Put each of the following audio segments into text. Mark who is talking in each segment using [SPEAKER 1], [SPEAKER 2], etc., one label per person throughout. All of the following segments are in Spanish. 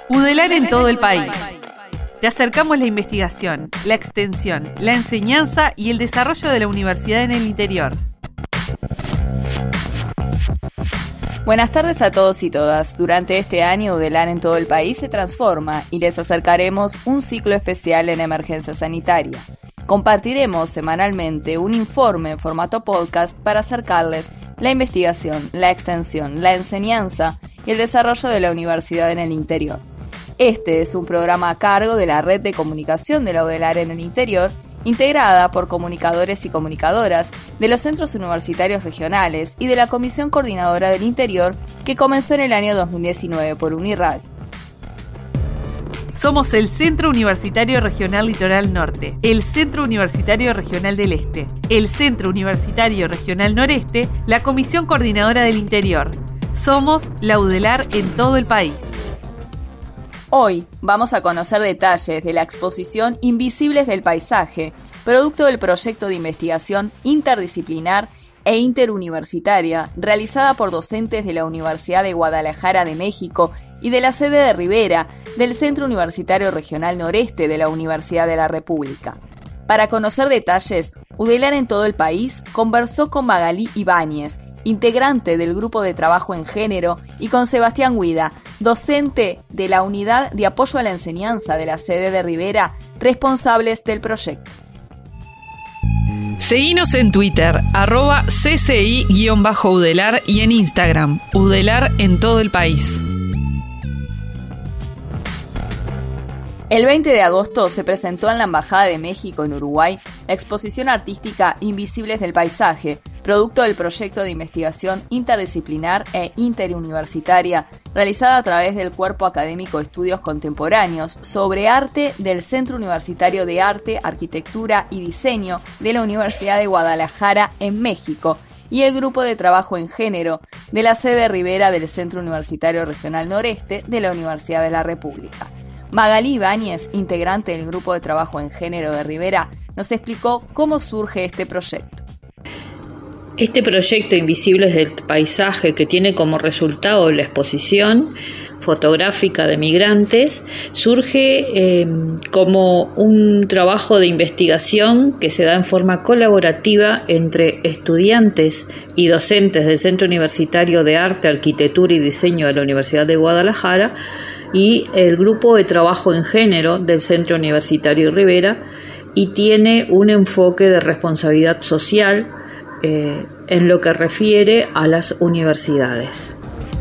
[SPEAKER 1] UDELAR en todo el país. Te acercamos la investigación, la extensión, la enseñanza y el desarrollo de la universidad en el interior.
[SPEAKER 2] Buenas tardes a todos y todas. Durante este año, UDELAR en todo el país se transforma y les acercaremos un ciclo especial en emergencia sanitaria. Compartiremos semanalmente un informe en formato podcast para acercarles la investigación, la extensión, la enseñanza y el desarrollo de la universidad en el interior. Este es un programa a cargo de la Red de Comunicación de la UDELAR en el interior, integrada por comunicadores y comunicadoras de los centros universitarios regionales y de la Comisión Coordinadora del Interior, que comenzó en el año 2019 por Uniradio.
[SPEAKER 1] Somos el Centro Universitario Regional Litoral Norte, el Centro Universitario Regional del Este, el Centro Universitario Regional Noreste, la Comisión Coordinadora del Interior. Somos la UDELAR en todo el país.
[SPEAKER 2] Hoy vamos a conocer detalles de la exposición Invisibles del Paisaje, producto del proyecto de investigación interdisciplinar e interuniversitaria realizada por docentes de la Universidad de Guadalajara de México y de la sede de Rivera del Centro Universitario Regional Noreste de la Universidad de la República. Para conocer detalles, UDELAR en todo el país conversó con Magalí Ibáñez, integrante del Grupo de Trabajo en Género, y con Sebastián Guida, docente de la Unidad de Apoyo a la Enseñanza de la sede de Rivera, responsables del proyecto.
[SPEAKER 1] Seguinos en Twitter, @CCI_UDELAR y en Instagram, UDELAR en todo el país.
[SPEAKER 2] El 20 de agosto se presentó en la Embajada de México en Uruguay la exposición artística Invisibles del Paisaje, producto del proyecto de investigación interdisciplinar e interuniversitaria realizada a través del Cuerpo Académico de Estudios Contemporáneos sobre Arte del Centro Universitario de Arte, Arquitectura y Diseño de la Universidad de Guadalajara en México y el Grupo de Trabajo en Género de la sede Rivera del Centro Universitario Regional Noreste de la Universidad de la República. Magalí Ibáñez, integrante del Grupo de Trabajo en Género de Rivera, nos explicó cómo surge este proyecto.
[SPEAKER 3] Este proyecto Invisibles del Paisaje, que tiene como resultado la exposición fotográfica de migrantes, surge como un trabajo de investigación que se da en forma colaborativa entre estudiantes y docentes del Centro Universitario de Arte, Arquitectura y Diseño de la Universidad de Guadalajara y el Grupo de Trabajo en Género del Centro Universitario Rivera, y tiene un enfoque de responsabilidad social en lo que refiere a las universidades.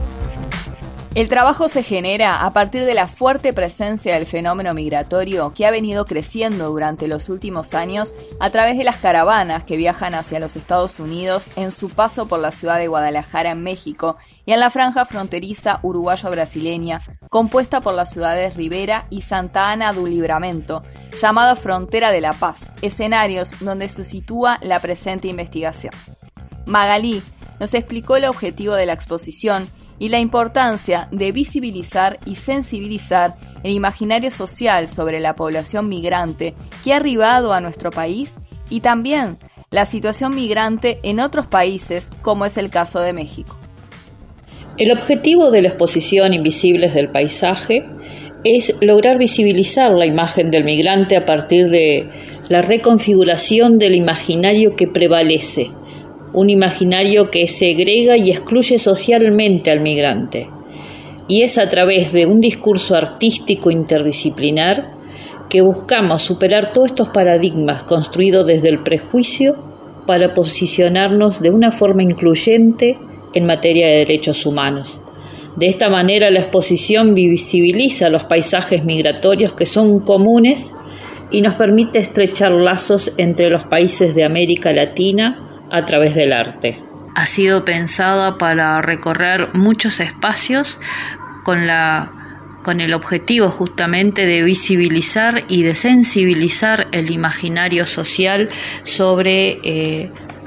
[SPEAKER 2] El trabajo se genera a partir de la fuerte presencia del fenómeno migratorio que ha venido creciendo durante los últimos años a través de las caravanas que viajan hacia los Estados Unidos en su paso por la ciudad de Guadalajara en México y en la franja fronteriza uruguayo-brasileña compuesta por las ciudades Rivera y Santa Ana do Livramento, llamada Frontera de la Paz, escenarios donde se sitúa la presente investigación. Magalí nos explicó el objetivo de la exposición y la importancia de visibilizar y sensibilizar el imaginario social sobre la población migrante que ha arribado a nuestro país y también la situación migrante en otros países, como es el caso de México.
[SPEAKER 3] El objetivo de la exposición Invisibles del Paisaje es lograr visibilizar la imagen del migrante a partir de la reconfiguración del imaginario que prevalece, un imaginario que segrega y excluye socialmente al migrante. Y es a través de un discurso artístico interdisciplinar que buscamos superar todos estos paradigmas construidos desde el prejuicio para posicionarnos de una forma incluyente en materia de derechos humanos. De esta manera, la exposición visibiliza los paisajes migratorios que son comunes y nos permite estrechar lazos entre los países de América Latina a través del arte. Ha sido pensada para recorrer muchos espacios con el objetivo justamente de visibilizar y de sensibilizar el imaginario social sobre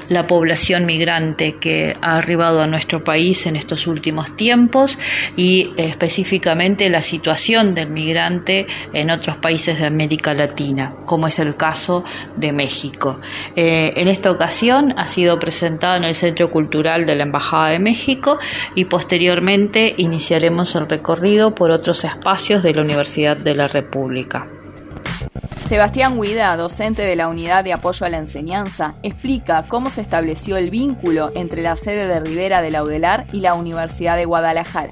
[SPEAKER 3] la población migrante que ha arribado a nuestro país en estos últimos tiempos y específicamente la situación del migrante en otros países de América Latina, como es el caso de México. En esta ocasión ha sido presentado en el Centro Cultural de la Embajada de México y posteriormente iniciaremos el recorrido por otros espacios de la Universidad de la República.
[SPEAKER 2] Sebastián Guida, docente de la Unidad de Apoyo a la Enseñanza, explica cómo se estableció el vínculo entre la sede de Rivera de la UDELAR y la Universidad de Guadalajara.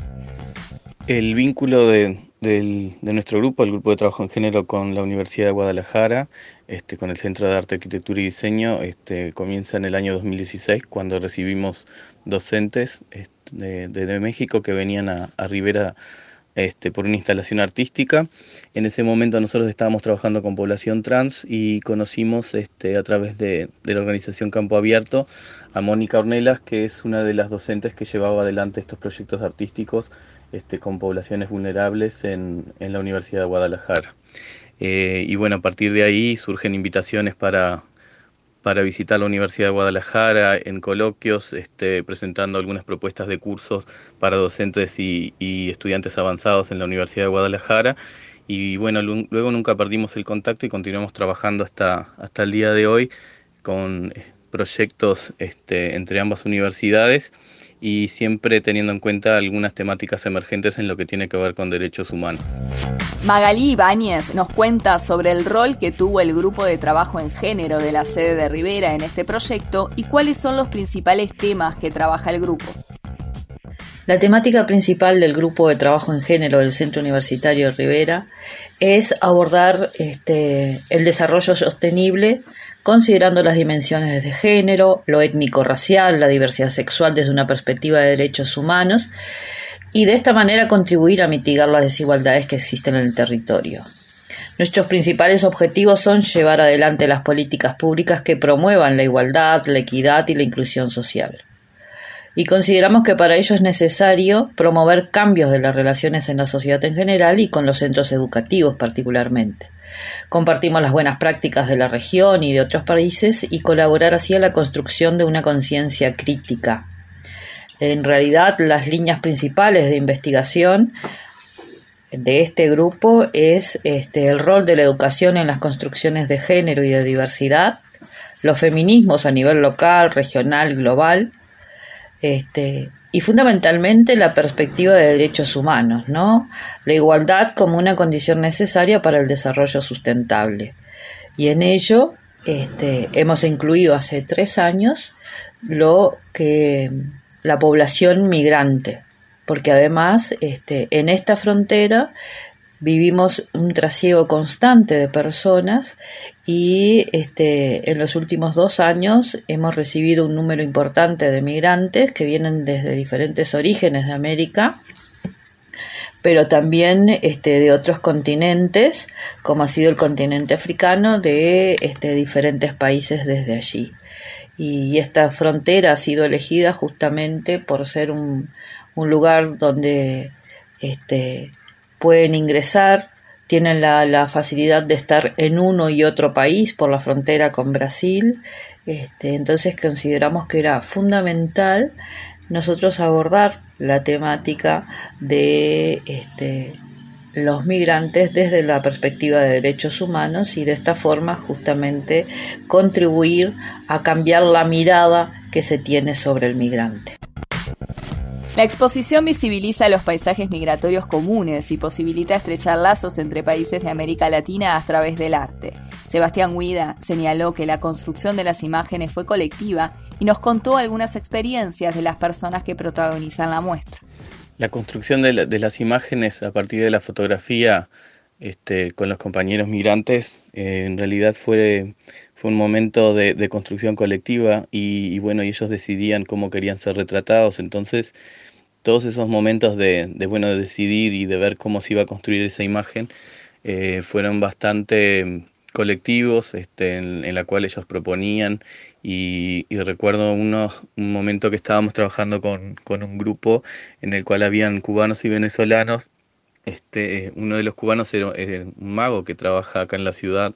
[SPEAKER 4] El vínculo de nuestro grupo, el Grupo de Trabajo en Género con la Universidad de Guadalajara, con el Centro de Arte, Arquitectura y Diseño, comienza en el año 2016, cuando recibimos docentes de México que venían a Rivera por una instalación artística. En ese momento nosotros estábamos trabajando con población trans y conocimos a través de la organización Campo Abierto a Mónica Ornelas, que es una de las docentes que llevaba adelante estos proyectos artísticos con poblaciones vulnerables en la Universidad de Guadalajara. Y bueno, a partir de ahí surgen invitaciones para visitar la Universidad de Guadalajara en coloquios, presentando algunas propuestas de cursos para docentes y estudiantes avanzados en la Universidad de Guadalajara. Y bueno, luego nunca perdimos el contacto y continuamos trabajando hasta el día de hoy con proyectos entre ambas universidades y siempre teniendo en cuenta algunas temáticas emergentes en lo que tiene que ver con derechos humanos.
[SPEAKER 2] Magalí Ibáñez nos cuenta sobre el rol que tuvo el Grupo de Trabajo en Género de la sede de Rivera en este proyecto y cuáles son los principales temas que trabaja el grupo.
[SPEAKER 3] La temática principal del Grupo de Trabajo en Género del Centro Universitario de Rivera es abordar el desarrollo sostenible considerando las dimensiones de género, lo étnico-racial, la diversidad sexual desde una perspectiva de derechos humanos y de esta manera contribuir a mitigar las desigualdades que existen en el territorio. Nuestros principales objetivos son llevar adelante las políticas públicas que promuevan la igualdad, la equidad y la inclusión social. Y consideramos que para ello es necesario promover cambios de las relaciones en la sociedad en general y con los centros educativos particularmente. Compartimos las buenas prácticas de la región y de otros países y colaborar así a la construcción de una conciencia crítica. En realidad, las líneas principales de investigación de este grupo es el rol de la educación en las construcciones de género y de diversidad, los feminismos a nivel local, regional, global, y fundamentalmente la perspectiva de derechos humanos, ¿no? La igualdad como una condición necesaria para el desarrollo sustentable. Y en ello hemos incluido hace 3 años lo que la población migrante, porque además en esta frontera vivimos un trasiego constante de personas y en los últimos 2 años hemos recibido un número importante de migrantes que vienen desde diferentes orígenes de América, pero también de otros continentes, como ha sido el continente africano, de diferentes países desde allí. Y esta frontera ha sido elegida justamente por ser un lugar donde pueden ingresar, tienen la facilidad de estar en uno y otro país por la frontera con Brasil. Entonces consideramos que era fundamental nosotros abordar la temática de los migrantes desde la perspectiva de derechos humanos y de esta forma justamente contribuir a cambiar la mirada que se tiene sobre el migrante.
[SPEAKER 2] La exposición visibiliza los paisajes migratorios comunes y posibilita estrechar lazos entre países de América Latina a través del arte. Sebastián Guida señaló que la construcción de las imágenes fue colectiva y nos contó algunas experiencias de las personas que protagonizan la muestra.
[SPEAKER 4] La construcción de las imágenes a partir de la fotografía con los compañeros migrantes en realidad fue un momento de construcción colectiva y bueno, y ellos decidían cómo querían ser retratados. Entonces todos esos momentos de decidir y de ver cómo se iba a construir esa imagen fueron bastante colectivos en la cual ellos proponían y recuerdo un momento que estábamos trabajando con un grupo en el cual habían cubanos y venezolanos. Uno de los cubanos era un mago que trabaja acá en la ciudad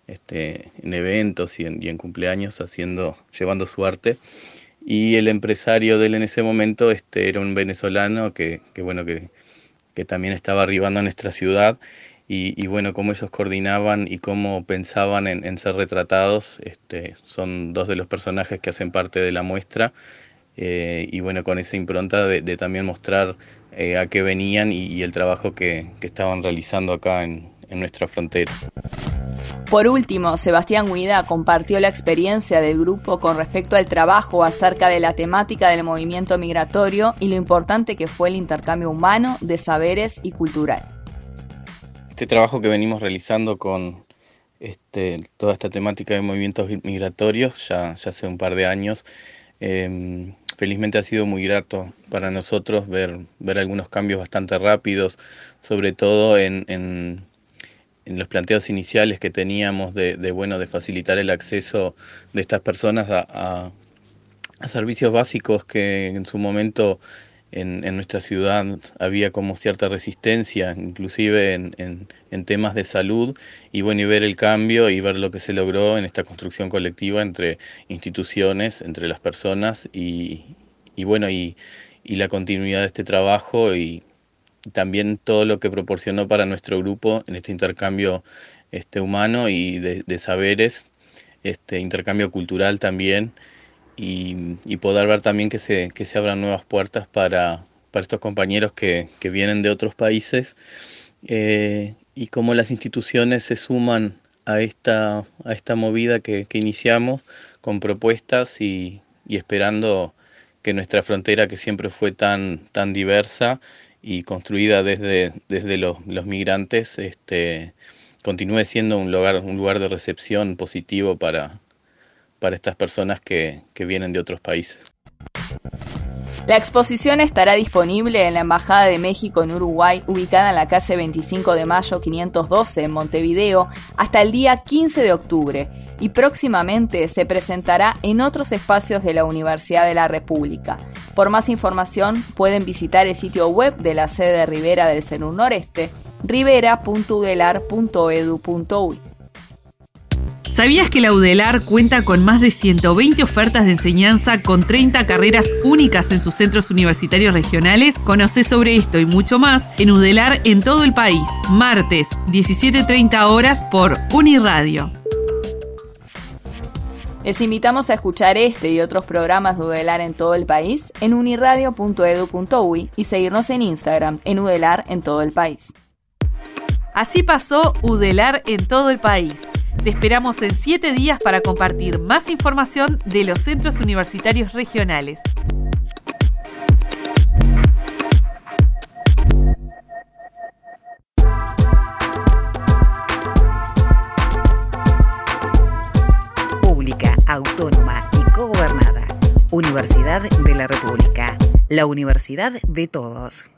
[SPEAKER 4] en eventos y en cumpleaños llevando su arte. Y el empresario de él en ese momento era un venezolano que también estaba arribando a nuestra ciudad. Y bueno, cómo ellos coordinaban y cómo pensaban en ser retratados, son dos de los personajes que hacen parte de la muestra. Y bueno, con esa impronta de también mostrar a qué venían y el trabajo que estaban realizando acá en nuestra frontera.
[SPEAKER 2] Por último, Sebastián Guida compartió la experiencia del grupo con respecto al trabajo acerca de la temática del movimiento migratorio y lo importante que fue el intercambio humano de saberes y cultural.
[SPEAKER 4] Este trabajo que venimos realizando con toda esta temática de movimientos migratorios ya hace un par de años, felizmente ha sido muy grato para nosotros ver algunos cambios bastante rápidos, sobre todo en los planteos iniciales que teníamos de facilitar el acceso de estas personas a servicios básicos que en su momento en nuestra ciudad había como cierta resistencia, inclusive en temas de salud, y ver el cambio y ver lo que se logró en esta construcción colectiva entre instituciones, entre las personas y la continuidad de este trabajo y también todo lo que proporcionó para nuestro grupo en este intercambio humano y de saberes, intercambio cultural también, y poder ver también que se abran nuevas puertas para estos compañeros que vienen de otros países, y cómo las instituciones se suman a esta movida que iniciamos con propuestas y esperando que nuestra frontera, que siempre fue tan diversa y construida desde los migrantes, continúe siendo un lugar de recepción positivo para estas personas que vienen de otros países.
[SPEAKER 2] La exposición estará disponible en la Embajada de México en Uruguay, ubicada en la calle 25 de Mayo 512 en Montevideo, hasta el día 15 de octubre, y próximamente se presentará en otros espacios de la Universidad de la República. Por más información pueden visitar el sitio web de la sede de Rivera del CENUR Noreste, rivera.udelar.edu.uy.
[SPEAKER 1] ¿Sabías que la UDELAR cuenta con más de 120 ofertas de enseñanza con 30 carreras únicas en sus centros universitarios regionales? Conocé sobre esto y mucho más en UDELAR en todo el país. Martes, 17:30 horas por Uniradio.
[SPEAKER 2] Les invitamos a escuchar este y otros programas de UDELAR en todo el país en uniradio.edu.uy y seguirnos en Instagram en UDELAR en todo el país.
[SPEAKER 1] Así pasó UDELAR en todo el país. Te esperamos en 7 días para compartir más información de los centros universitarios regionales.
[SPEAKER 5] Pública, autónoma y cogobernada. Universidad de la República. La universidad de todos.